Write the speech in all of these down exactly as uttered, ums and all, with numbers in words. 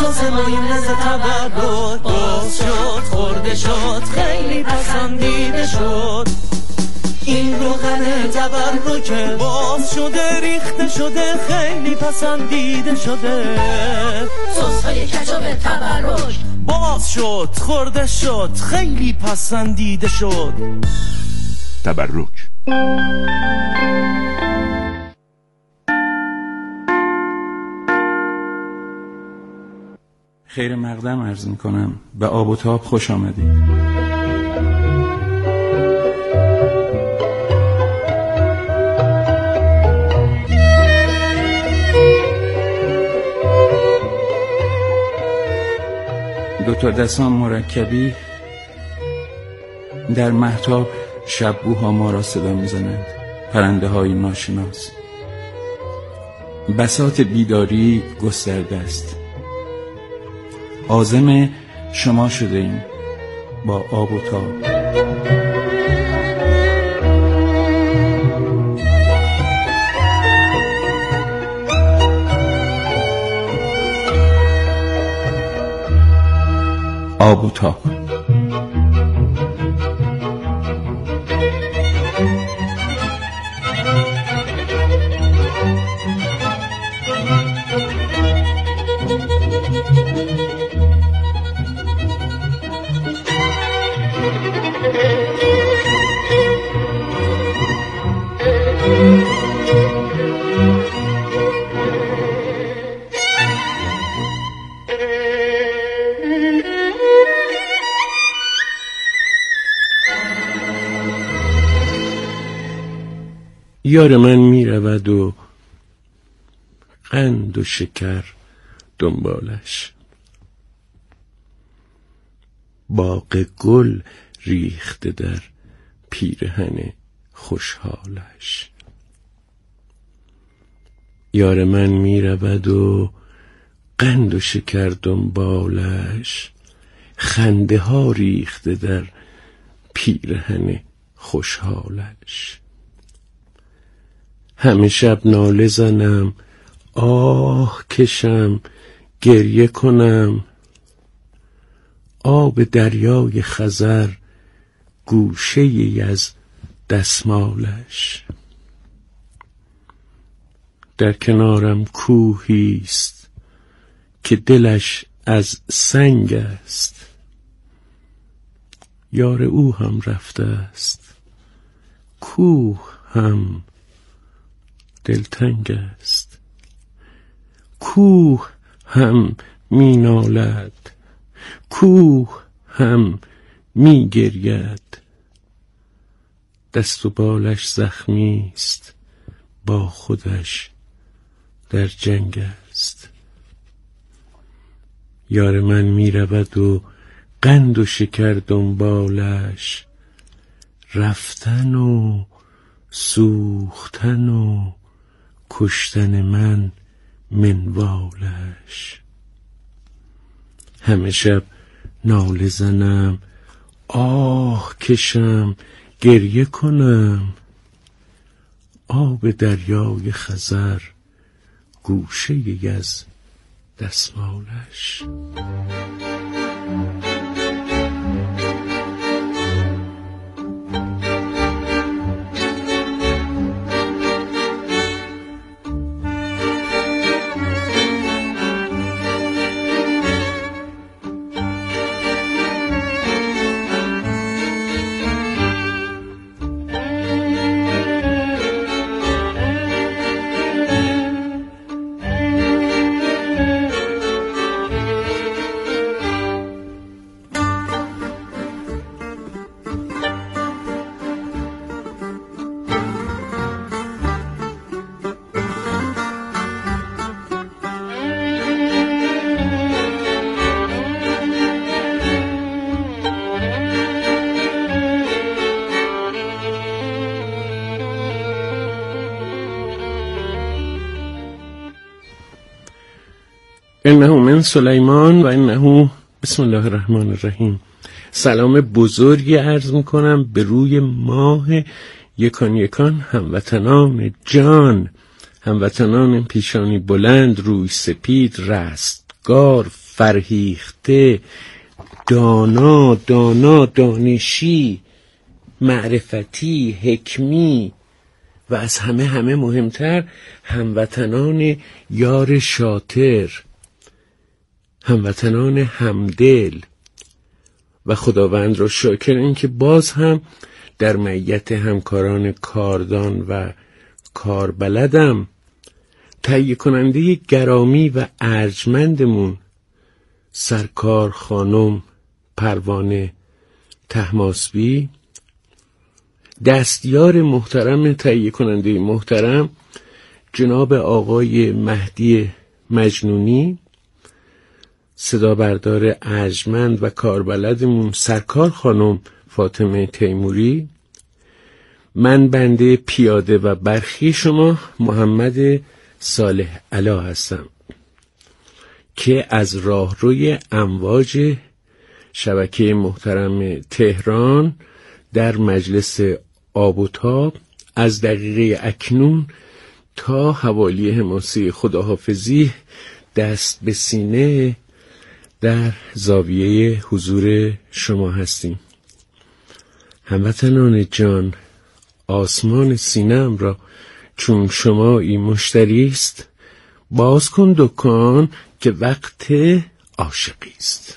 آزمین ز تبرک باز شد، خورده شد، خیلی پسندیده شد. این روغن تبرک باز شده، ریخته شده، خیلی پسندیده شده. سس‌های کچاپ تبرک باز شد، خورده شد، خیلی پسندیده شد. تبرک. خیر مقدم عرض میکنم، به آب و تاب خوش آمدید. دو تا دستان مرکبی در مهتاب شبگوها ما را صدا میزنند، پرنده های ناشناس. بساط بیداری گسترده است. عازم شما شده ایم با آب و تاب. آب و تاب. یار من می رود و قند و شکر دنبالش، باغ گل ریخته در پیرهن خوشحالش. یار من می رود و قند و شکر دنبالش، خنده ها ریخته در پیرهن خوشحالش. همه شب ناله زنم، آه کشم، گریه کنم، آب دریای خزر گوشه ای از دستمالش. در کنارم کوهی است که دلش از سنگ است، یار او هم رفته است، کوه هم دلتنگ است. کوه هم می نالد، کوه هم می گرید، دست و بالش زخمی است، با خودش در جنگ است. یار من می رود و قند و شکر دنبالش، رفتن و سوختن و کشتن من منوالش. همه شب ناله زنم، آه کشم، گریه کنم، آب دریای خزر گوشه ای از دستمالش. انه من سلیمان و انه بسم الله الرحمن الرحیم. سلام بزرگی عرض میکنم به روی ماه یکان یکان هموطنان جان، هموطنان پیشانی بلند، روی سپید، رستگار، فرهیخته، دانا، دانا، دانشی، معرفتی، حکمی و از همه همه مهمتر هموطنان یار شاطر، هموطنان همدل و خداوند را شاکریم که باز هم در معیت همکاران کاردان و کاربلدم تهیه کننده گرامی و ارجمندمون سرکار خانم پروانه طهماسبی، دستیار محترم تهیه کننده محترم جناب آقای مهدی مجنونی، صدا بردار ارجمند و کاربلدمون سرکار خانم فاطمه تیموری، من بنده پیاده و برخی شما محمد صالح علا هستم که از راهروی امواج شبکه محترم تهران در مجلس آب و تاب از دقیقه اکنون تا حوالی حماسه خداحافظی دست به سینه در زاویه حضور شما هستیم. هموطنان جان، آسمان سینه‌ام را چون شمایی مشتری است، باز کن دکان که وقت عاشقی است.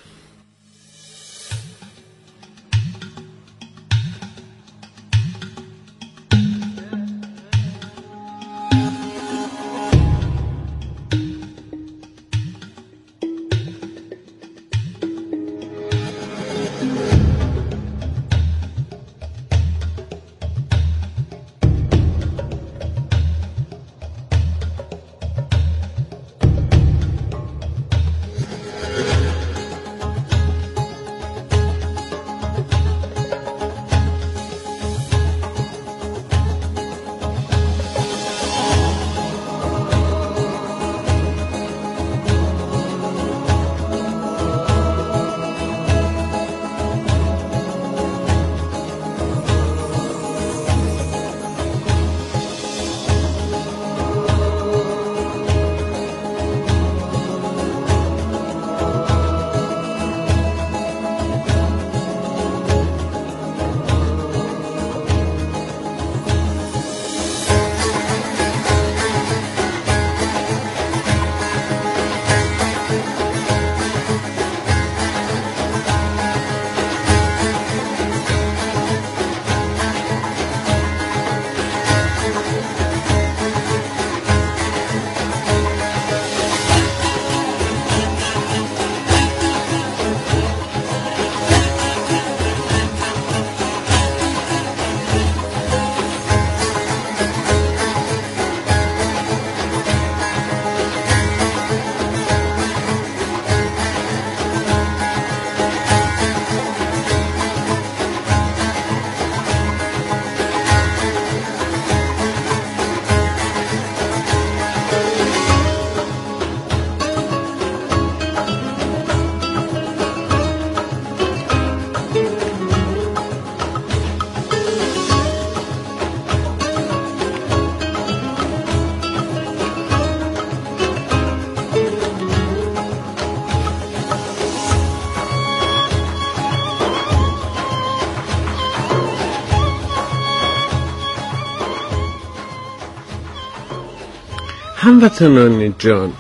هموطنان جان،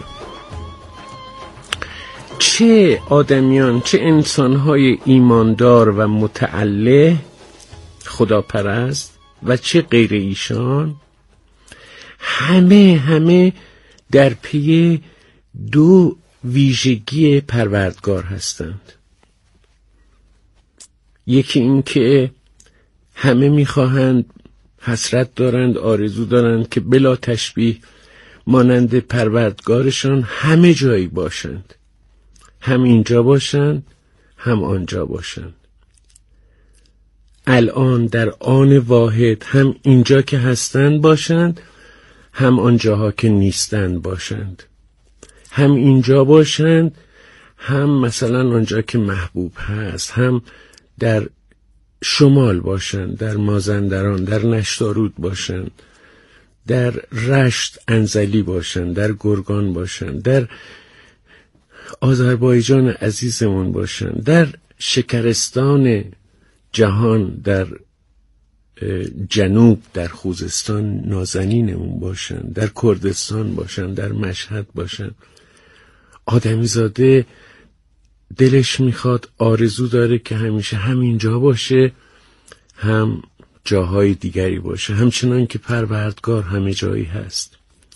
چه آدمیان، چه انسانهای ایماندار و متعله خداپرست و چه غیر ایشان، همه همه در پی دو ویژگی پروردگار هستند. یکی این که همه میخواهند، حسرت دارند، آرزو دارند که بلا تشبیه مانند پروردگارشان همه جایی باشند، هم اینجا باشند هم آنجا باشند، الان در آن واحد هم اینجا که هستند باشند، هم آنجاها که نیستند باشند، هم اینجا باشند هم مثلا آنجا که محبوب هست، هم در شمال باشند، در مازندران، در نشتارود باشند، در رشت انزلی باشند، در گرگان باشند، در آذربایجان عزیزمون باشن، در شکرستان جهان، در جنوب، در خوزستان نازنینمون باشن، در کردستان باشن، در مشهد باشن. آدمیزاده دلش میخواد، آرزو داره که همیشه همینجا باشه، هم جاهای دیگری باشه، همچنان که پروردگار همه جایی هست.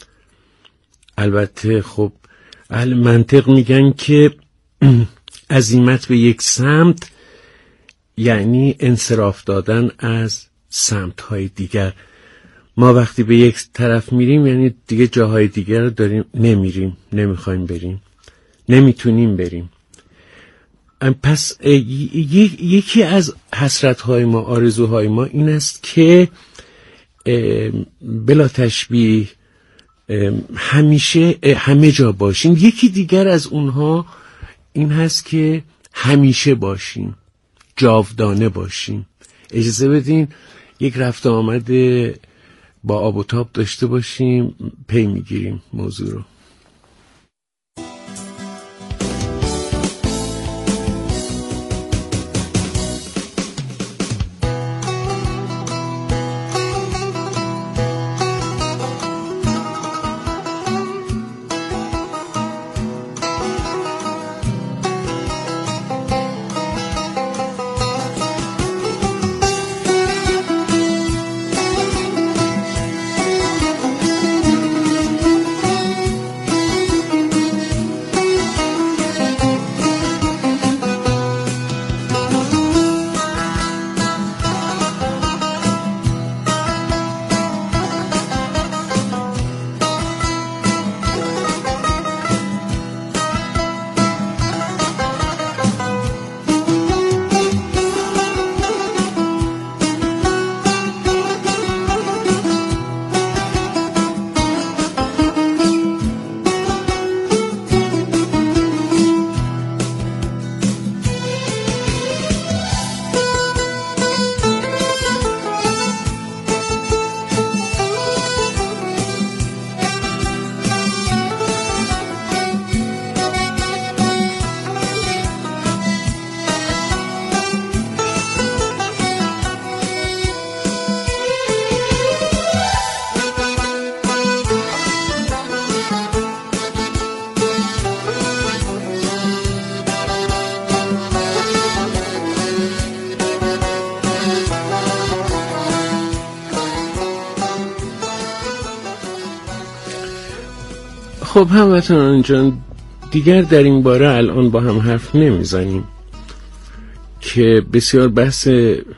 البته خب اهل منطق میگن که عزیمت به یک سمت یعنی انصراف دادن از سمت‌های دیگر. ما وقتی به یک طرف میریم یعنی دیگه جاهای دیگر رو داریم نمیریم، نمیخوایم بریم، نمیتونیم بریم. پس یکی از حسرت‌های ما، آرزوهای ما این است که بلا تشبیه همیشه همه جا باشیم. یکی دیگر از اونها این هست که همیشه باشیم، جاودانه باشیم. اجازه بدین یک رفت آمد با آب و تاب داشته باشیم، پی میگیریم موضوع رو. خب هموطنان جان، دیگر در این باره الان با هم حرف نمیزنیم که بسیار بحث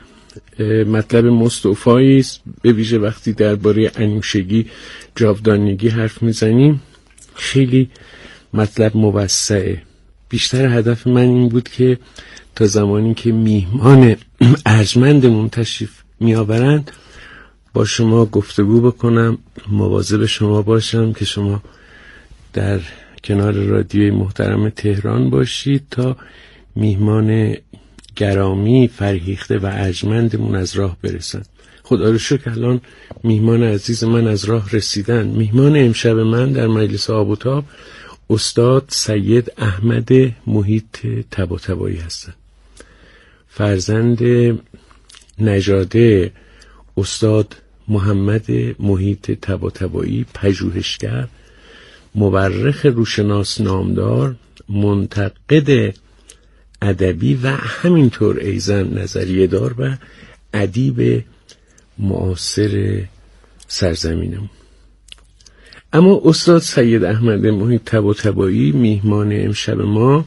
مطلب مستوفایی است، به ویژه وقتی درباره انوشگی، جاودانگی حرف میزنیم. خیلی مطلب موسعه. بیشتر هدف من این بود که تا زمانی که میهمان ارجمندمون تشریف میآورند با شما گفتگو بکنم، مواظب شما باشم که شما در کنار رادیوی محترم تهران باشید تا میهمان گرامی، فرهیخته و ارجمندمون از راه برسن. خدا رو شکر الان میهمان عزیز من از راه رسیدن. میهمان امشب من در مجلس آب و تاب استاد سید احمد محیط طباطبایی هستند. فرزند نژاده استاد محمد محیط طباطبایی، پژوهشگر، مورخ روشناس نامدار، منتقد ادبی و همینطور ایضاً نظریه دار و ادیب معاصر سرزمینم. اما استاد سید احمد محیط طباطبایی میهمان امشب ما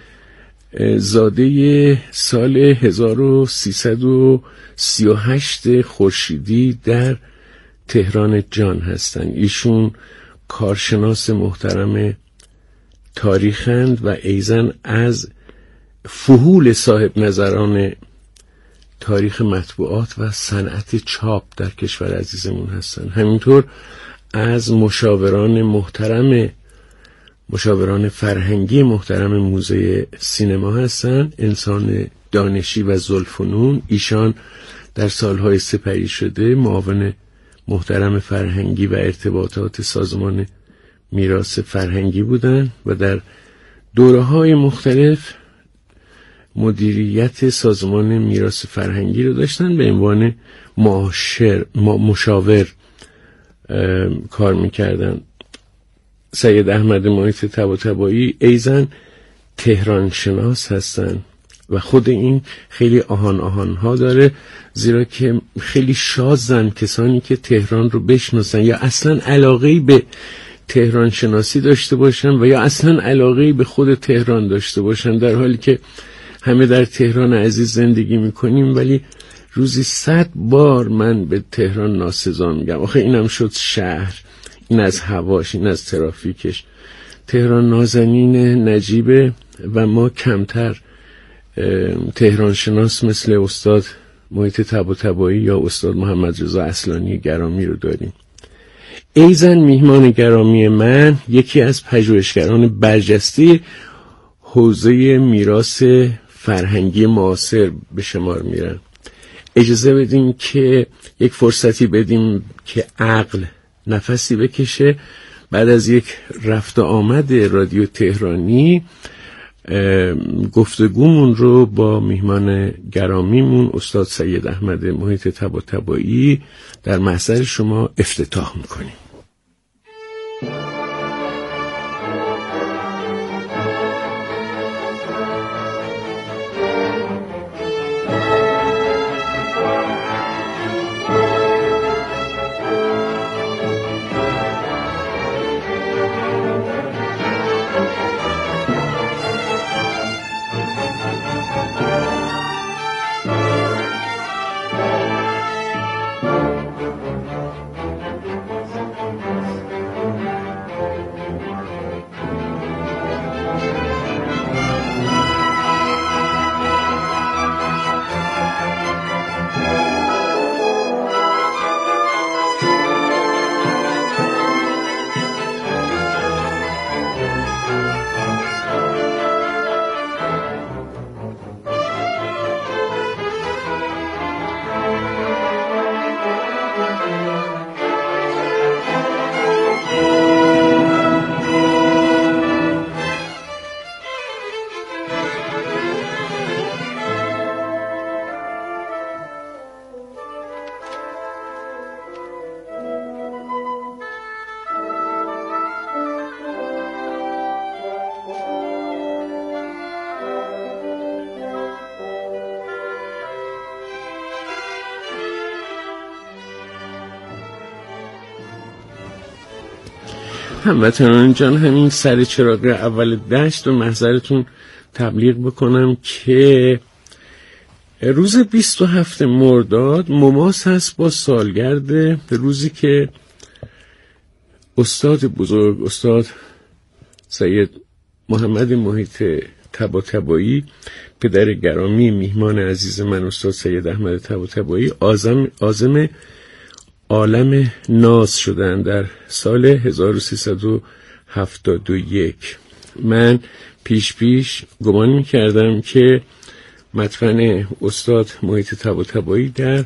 زاده سال هزار و سیصد و سی و هشت خورشیدی در تهران جان هستند. ایشون کارشناس محترم تاریخند و ایضاً از فحول صاحب نظران تاریخ مطبوعات و صنعت چاپ در کشور عزیزمون هستند. همینطور از مشاوران محترم مشاوران فرهنگی محترم موزه سینما هستند. انسان دانشی و ذوالفنون. ایشان در سالهای سپری شده معاون محترم فرهنگی و ارتباطات سازمان میراث فرهنگی بودند و در دوره‌های مختلف مدیریت سازمان میراث فرهنگی رو داشتن، به عنوان معاشر مشاور کار میکردن. سید احمد محیط طباطبایی ایزن تهران شناس هستن و خود این خیلی آهان آهان ها داره، زیرا که خیلی شازن کسانی که تهران رو بشناسن یا اصلا علاقه‌ای به تهران شناسی داشته باشن و یا اصلا علاقه‌ای به خود تهران داشته باشن، در حالی که همه در تهران عزیز زندگی میکنیم ولی روزی صد بار من به تهران ناسزا میگم. آخه اینم شد شهر، این از هواش، این از ترافیکش. تهران نازنین نجیبه و ما کمتر تهران شناس مثل استاد محیط طباطبایی یا استاد محمد رضا اصلانی گرامی رو داریم. ایزن میهمان گرامی من یکی از پژوهشگران برجسته حوزه میراث فرهنگی معاصر به شمار میرن. اجازه بدیم که یک فرصتی بدیم که عقل نفسی بکشه. بعد از یک رفت آمد رادیو تهرانی گفتگومون رو با میهمان گرامیمون استاد سید احمد محیط طباطبایی در محضر شما افتتاح میکنیم. هموطنان جان، همین سر چراغ اول دشت و محضرتون تبلیغ بکنم که روز بیست و هفتم مرداد مماس هست با سالگرد روزی که استاد بزرگ استاد سید محمد محیط طباطبایی پدر گرامی میهمان عزیز من استاد سید احمد طباطبایی عازم عازم عالم ناز شدن در سال هزار و سیصد و هفتاد و یک. من پیش پیش گمان می‌کردم که مدفن استاد محیط طباطبایی در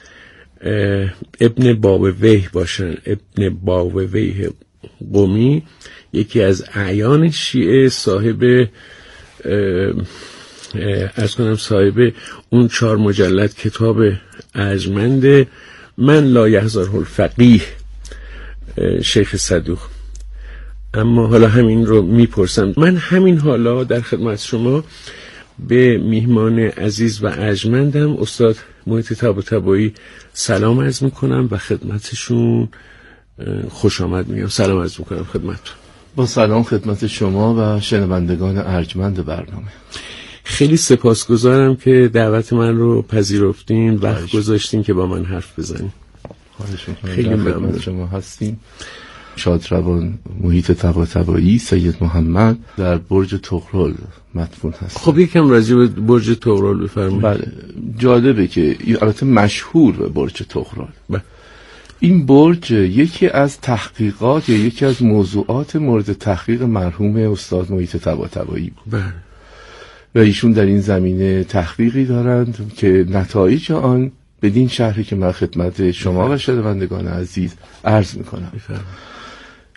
ابن بابویه باشن. ابن بابویه قمی یکی از اعیان شیعه، صاحب از کنم صاحب اون چهار مجلد کتاب ارجمند من لا یحضره الفقیه شیخ صدوق. اما حالا همین رو میپرسم، من همین حالا در خدمت شما به میهمان عزیز و ارجمندم استاد محیط طباطبایی سلام عرض میکنم و خدمتشون خوش آمد میگم. سلام عرض میکنم خدمتتون. با سلام خدمت شما و شنوندگان ارجمند برنامه. خیلی سپاسگزارم که دعوت من رو پذیرفتین، وقت گذاشتین که با من حرف بزنین. خیلی ممنون. شما هستیم. شادروان محیط طباطبایی سید محمد در برج طغرل مدفون هست. خب یکم راجع به برج طغرل بفرمایید. بله، جالبه که البته مشهور به برج طغرل. بله. این برج یکی از تحقیقات یا یکی از موضوعات مورد تحقیق مرحوم استاد محیط طباطبایی بود. بله. و ایشون در این زمینه تحقیقی دارند که نتایج آن بدین شهری که من خدمت شما و شنوندگان عزیز عرض میکنم.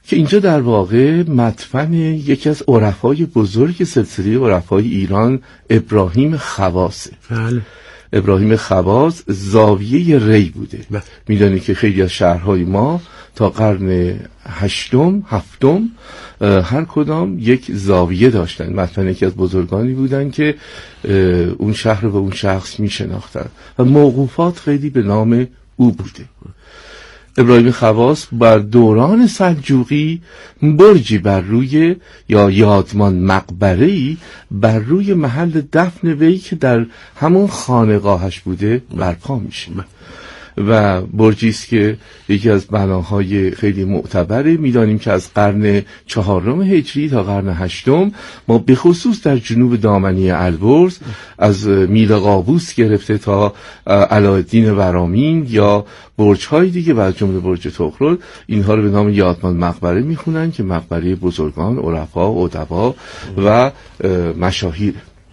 که اینجا در واقع مدفن یکی از عرفای بزرگ سلسله عرفای ایران، ابراهیم خواصه. بله. ابراهیم خواص زاویه ری بوده. میدونی که خیلی از شهرهای ما تا قرن هشتم هفتم هر کدام یک زاویه داشتن. مثلا یکی از بزرگانی بودن که اون شهر و اون شخص میشناختن و موقوفات خیلی به نام او بوده. ابراهیم خواص بر دوران سلجوقی برجی بر روی یا یادمان مقبره‌ای بر روی محل دفن وی که در همون خانقاهش بوده برپا میشه و برجی است که یکی از بناهای خیلی معتبره. میدانیم که از قرن چهارم هجری تا قرن هشتم ما به خصوص در جنوب دامنی البرز از میل قابوس گرفته تا علاءالدین ورامین یا برج‌های دیگه و از جمله برج طغرل، اینها رو به نام یادمان مقبره میخونن که مقبره بزرگان، عرفا، ادبا و مشاهیر.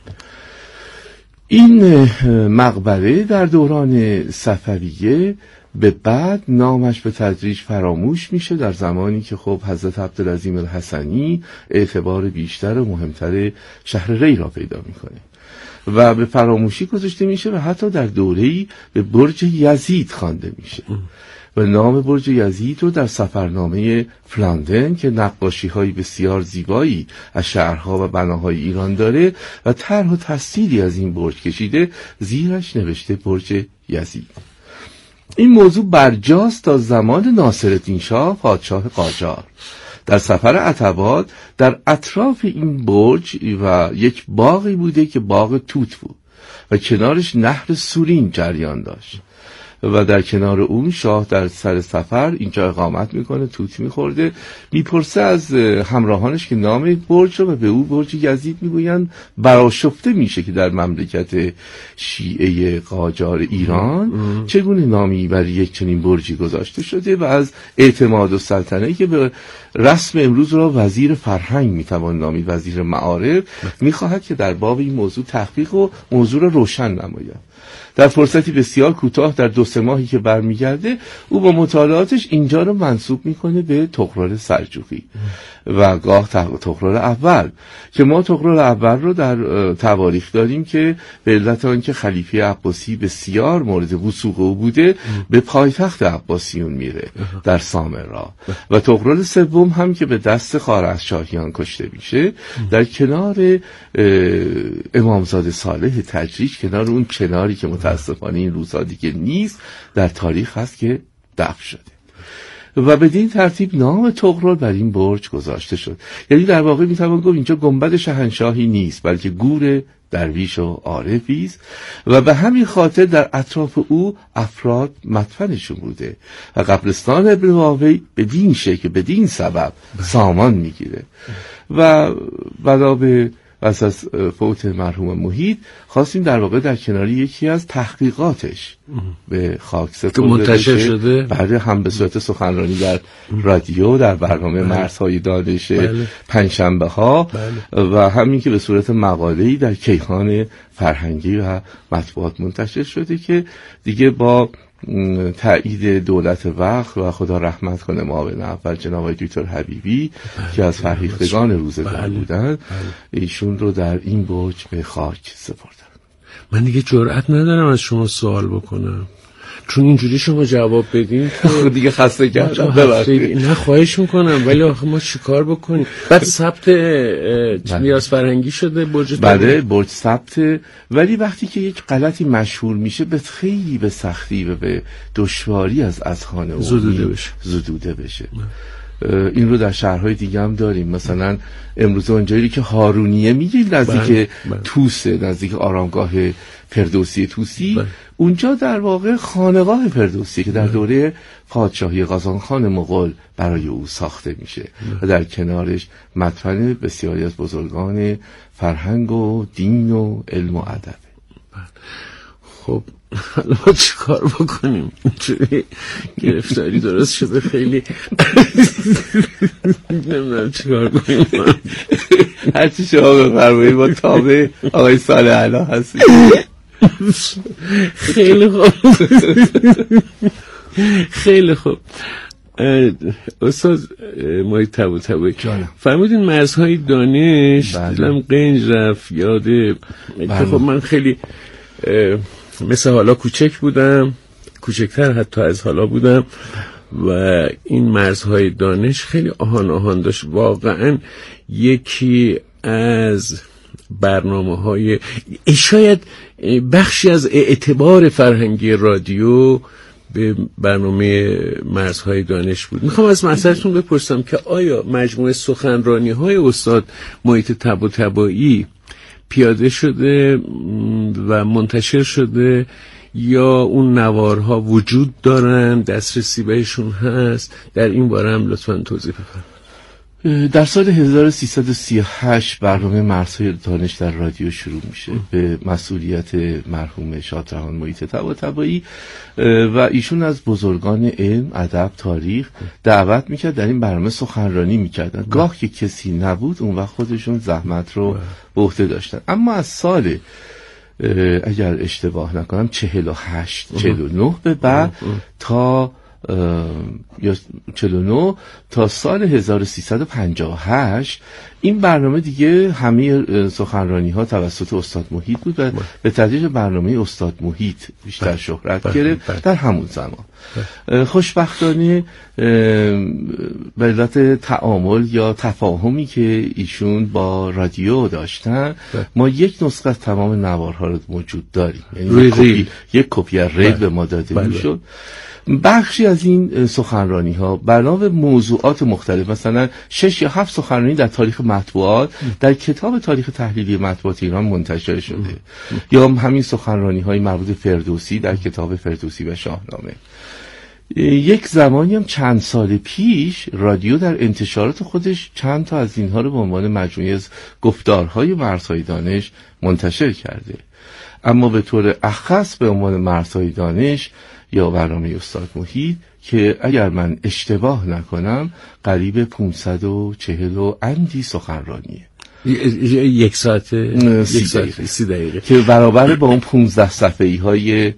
این مقبره در دوران صفویه به بعد نامش به تدریج فراموش میشه در زمانی که خب حضرت عبدالعظیم الحسنی اعتبار بیشتر و مهمتر شهر ری را پیدا میکنه و به فراموشی گذاشته میشه و حتی در دوره‌ای به برج یزید خوانده میشه و نام برج یزید رو در سفرنامه فلاندن که نقاشی های بسیار زیبایی از شهرها و بناهای ایران داره و طرح و تصویری از این برج کشیده، زیرش نوشته برج یزید. این موضوع برجاست تا زمان ناصرالدین شاه پادشاه قاجار. در سفر عتبات در اطراف این برج و یک باغی بوده که باغ توت بود و کنارش نهر سورین جریان داشت و در کنار اون شاه در سر سفر اینجا اقامت میکنه، توت میخورده، میپرسه از همراهانش که نام برج رو و به او برج یزید میگوین. برآشفته میشه که در مملکت شیعه قاجار ایران چگونه نامی بر یک چنین برجی گذاشته شده و از اعتماد و سلطنه‌ای که به رسم امروز را وزیر فرهنگ میتوان نامید، وزیر معارف، میخواهد که در باب این موضوع تحقیق و موضوع را روشن نماید. در فرصتی بسیار کوتاه در دو سه ماهی که برمیگرده او با مطالعاتش اینجا رو منسوب میکنه به طغرل سلجوقی و گاه طغرل اول که ما طغرل اول رو در تواریخ داریم که به علت آنکه خلیفه عباسی بسیار مورد وثوق او بوده به پایتخت عباسیون میره در سامرا و طغرل سوم هم که به دست خوارزمشاهیان کشته میشه در کنار امامزاده صالح تجریش، کنار اون کناری که متاسفانه این روزها دیگه نیست، در تاریخ هست که دفن شده و بدین ترتیب نام طغرل بر این برج گذاشته شد. یعنی در واقع میتوان گفت اینجا گنبد شاهنشاهی نیست بلکه گور درویش و عارفی است و به همین خاطر در اطراف او افراد مدفنشون بوده و قبرستان ابن واوی بدین شکل بدین سبب سامان میگیره و بنا به پس از فوت مرحوم محیط خواستیم در واقع در کناری یکی از تحقیقاتش به خاک سپرده منتشر شده، بعد هم به صورت سخنرانی در رادیو در برنامه بله. مرزهای دانش بله. پنجشنبه ها بله. و همین که به صورت مقاله‌ای در کیهان فرهنگی و مطبوعات منتشر شده که دیگه با تایید دولت وقت و خدا رحمت کنه معاون اول جناب آقای دکتر حبیبی بله. که از فرهیختگان روزگار بله. بودن بله. ایشون رو در این برج به خاک سپردن. من دیگه جرئت ندارم از شما سوال بکنم چون اینجوری شما جواب بدین دیگه خسته کردم. ببخشید. نه خواهش میکنم ولی آخه ما چیکار بکنیم؟ بعد ثبت میراث فرهنگی شده برج. بله برج ثبت، ولی وقتی که یک غلطی مشهور میشه به خیلی به سختی و به دشواری از اذهان عمومی زدوده بشه زدوده بشه. این رو در شهرهای دیگه هم داریم، مثلا امروز اونجایی که هارونیه میگیم نزدیک توسه، نزدیک آرامگاه فردوسی توسی بله. اونجا در واقع خانقاه فردوسی که در دوره پادشاهی قزانخان مغول برای او ساخته میشه بله. و در کنارش مدفن بسیاری از بزرگان فرهنگ و دین و علم و ادب. بله. خب حالا ما چی کار بکنیم؟ اینجوری گرفتاری درست شده خیلی نمیدونم چی کار کنیم. هرچی شما بفرمایید ما تابع آقای صالح علا هستیم. خیلی خوب خیلی خوب استاد محیط طباطبایی فرمودین مرزهای دانش، دلم قنج رفت یاده که خب من خیلی مثل حالا کوچک بودم، کوچکتر حتی از حالا بودم و این مرزهای دانش خیلی آهان آهان داشت. واقعا یکی از برنامه های شاید بخشی از اعتبار فرهنگی رادیو به برنامه مرزهای دانش بود. میخوام از مسئلتون بپرسم که آیا مجموعه سخنرانی های استاد محیط طباطبایی پیاده شده و منتشر شده یا اون نوارها وجود دارن، دسترسی بهشون هست؟ در این باره هم لطفاً توضیح بفرمایید. در سال هزار و سیصد و سی و هشت برنامه مرزهای دانش در رادیو شروع میشه به مسئولیت مرحوم شادروان محیط طباطبایی و ایشون از بزرگان علم، ادب، تاریخ دعوت میکرد در این برنامه سخنرانی میکردن. گاه که کسی نبود اون وقت خودشون زحمت رو به عهده داشتن. اما از سال اگر اشتباه نکنم چهل و هشت چهل و نه به بعد تا یا چهل و نه تا سال هزار و سیصد و پنجاه و هشت این برنامه دیگه همه سخنرانی ها توسط استاد محیط بود و به تدریج برنامه استاد محیط بیشتر شهرت گرفت در همون زمان. خوشبختانه به علت تعامل یا تفاهمی که ایشون با رادیو داشتن ما یک نسخه از تمام نوارها رو موجود داریم، یعنی یک کپی یک کپی ریل به ما داده میشد. بخشی از این سخنرانی ها برنامه موضوعات مختلف، مثلا شش یا هفت سخنرانی در تاریخ مطبوعات در کتاب تاریخ تحلیلی مطبوعات ایران منتشر شده یا همین سخنرانی های مربوط فردوسی در کتاب فردوسی و شاهنامه. یک زمانی هم چند سال پیش رادیو در انتشارات خودش چند تا از اینها رو به عنوان مجموعه از گفتارهای مرزهای دانش منتشر کرده، اما به طور اخص به عنوان مرزهای دانش یا برنامه استاد محیط که اگر من اشتباه نکنم قریب پانصد و چهل و اندی سخنرانیه، یک ساعت سی دقیقه. سی دقیقه که برابر با اون پانزده صفحه‌ای های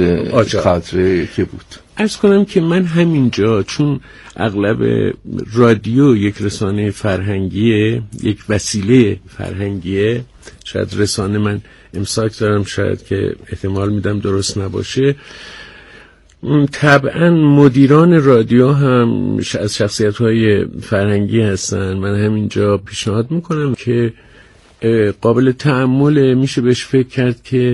خاطره که بود. عرض کنم که من همینجا چون اغلب رادیو یک رسانه فرهنگیه، یک وسیله فرهنگیه، شاید رسانه من امساک دارم، شاید که احتمال میدم درست نباشه، طبعا مدیران رادیو هم از شخصیت‌های فرهنگی هستن. من همینجا پیشنهاد میکنم که قابل تأمل میشه بهش فکر کرد که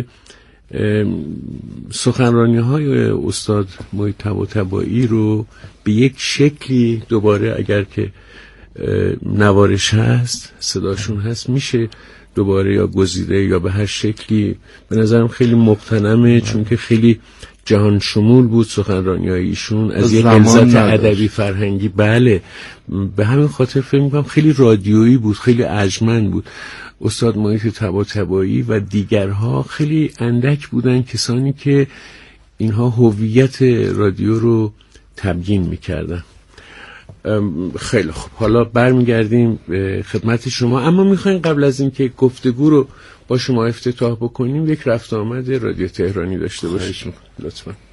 سخنرانی‌های استاد محیط طباطبایی رو به یک شکلی دوباره اگر که نوارش هست، صداشون هست، میشه دوباره یا گزیده یا به هر شکلی، به نظرم خیلی مقتنمه چون که خیلی جهان شمول بود سخنرانی‌های ایشون از یک غلظت ادبی فرهنگی. بله، به همین خاطر فکر می‌کنم خیلی رادیویی بود، خیلی ارجمند بود. استاد محیط طباطبایی و دیگرها خیلی اندک بودن کسانی که اینها هویت رادیو رو تبیین می‌کردن. خیلی خوب، حالا برمیگردیم به خدمت شما، اما می‌خوایم قبل از اینکه گفتگو رو با شما افتتاح بکنیم یک رفت آمد رادیو تهرانی داشته باشیم لطفاً.